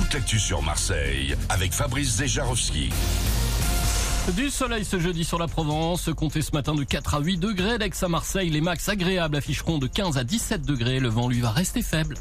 toute l'actu sur Marseille avec Fabrice Zejarowski. Du soleil ce jeudi sur la Provence, comptez ce matin de 4 à 8 degrés d'Aix à Marseille. Les max agréables afficheront de 15 à 17 degrés. Le vent, lui, va rester faible.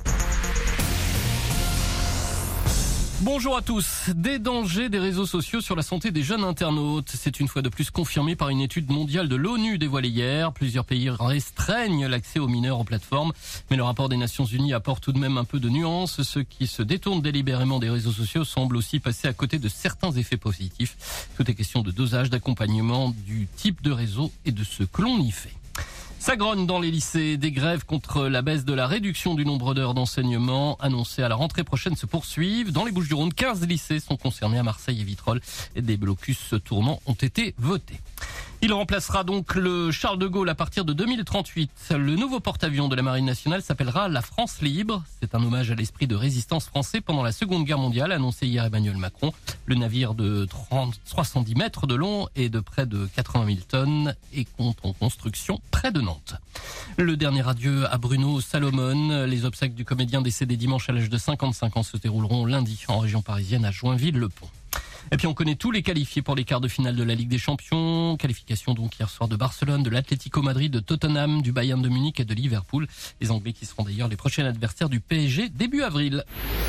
Bonjour à tous. Des dangers des réseaux sociaux sur la santé des jeunes internautes. C'est une fois de plus confirmé par une étude mondiale de l'ONU dévoilée hier. Plusieurs pays restreignent l'accès aux mineurs aux plateformes. Mais le rapport des Nations Unies apporte tout de même un peu de nuance. Ceux qui se détournent délibérément des réseaux sociaux semblent aussi passer à côté de certains effets positifs. Tout est question de dosage, d'accompagnement, du type de réseau et de ce que l'on y fait. Ça grogne dans les lycées. Des grèves contre la baisse de la réduction du nombre d'heures d'enseignement annoncées à la rentrée prochaine se poursuivent. Dans les Bouches-du-Rhône, 15 lycées sont concernés à Marseille et Vitrolles. Et des blocus tournants ont été votés. Il remplacera donc le Charles de Gaulle à partir de 2038. Le nouveau porte-avions de la Marine nationale s'appellera la France libre. C'est un hommage à l'esprit de résistance français pendant la Seconde Guerre mondiale, annoncé hier Emmanuel Macron. Le navire de 310 mètres de long et de près de 80 000 tonnes et compte en construction près de Nantes. Le dernier adieu à Bruno Salomon. Les obsèques du comédien décédé dimanche à l'âge de 55 ans se dérouleront lundi en région parisienne à Joinville-le-Pont. Et puis on connaît tous les qualifiés pour les quarts de finale de la Ligue des Champions. Qualification donc hier soir de Barcelone, de l'Atlético Madrid, de Tottenham, du Bayern de Munich et de Liverpool. Les Anglais qui seront d'ailleurs les prochains adversaires du PSG début avril.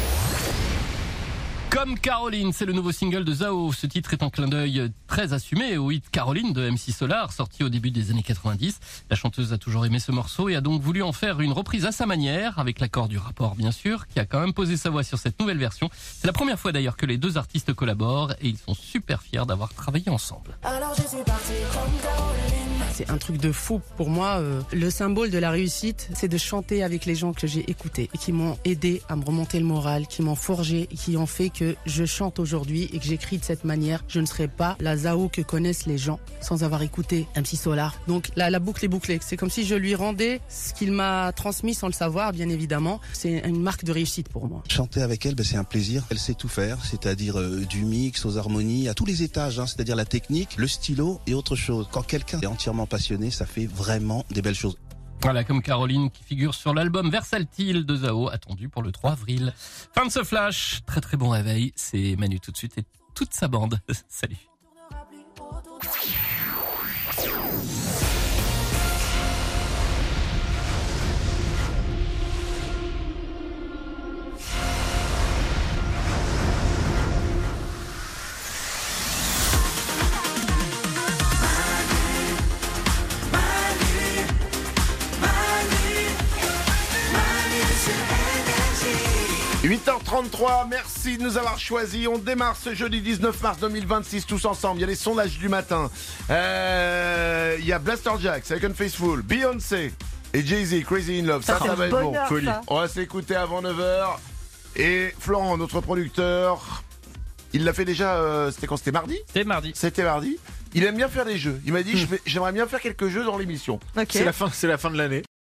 Comme Caroline, c'est le nouveau single de Zao. Ce titre est un clin d'œil très assumé au hit Caroline de MC Solar, sorti au début des années 90. La chanteuse a toujours aimé ce morceau et a donc voulu en faire une reprise à sa manière, avec l'accord du rapport bien sûr, qui a quand même posé sa voix sur cette nouvelle version. C'est la première fois d'ailleurs que les deux artistes collaborent et ils sont super fiers d'avoir travaillé ensemble. Alors je suis parti comme Caroline. C'est un truc de fou pour moi. Le symbole de la réussite, c'est de chanter avec les gens que j'ai écoutés et qui m'ont aidé à me remonter le moral, qui m'ont forgé et qui ont fait que je chante aujourd'hui et que j'écris de cette manière. Je ne serais pas la Zao que connaissent les gens sans avoir écouté MC Solar. Donc la boucle est bouclée. C'est comme si je lui rendais ce qu'il m'a transmis sans le savoir, bien évidemment. C'est une marque de réussite pour moi. Chanter avec elle, c'est un plaisir. Elle sait tout faire, c'est-à-dire du mix aux harmonies, à tous les étages, c'est-à-dire la technique, le stylo et autre chose. Quand quelqu'un est entièrement passionné, ça fait vraiment des belles choses. Voilà, comme Caroline qui figure sur l'album Versatile de Zao, attendu pour le 3 avril. Fin de ce flash, très très bon réveil, c'est Manu tout de suite et toute sa bande. Salut. – 8h33, merci de nous avoir choisis. On démarre ce jeudi 19 mars 2026 tous ensemble. Il y a les sondages du matin. Il y a Blaster Jack, Second Faceful, Beyoncé et Jay-Z, Crazy in Love. Ça va être bon. Folie. On va s'écouter avant 9h. Et Florent, notre producteur, il l'a fait déjà, c'était quand? C'était mardi ? C'était mardi. Il aime bien faire des jeux. Il m'a dit, j'aimerais bien faire quelques jeux dans l'émission. Ok. C'est la fin de l'année.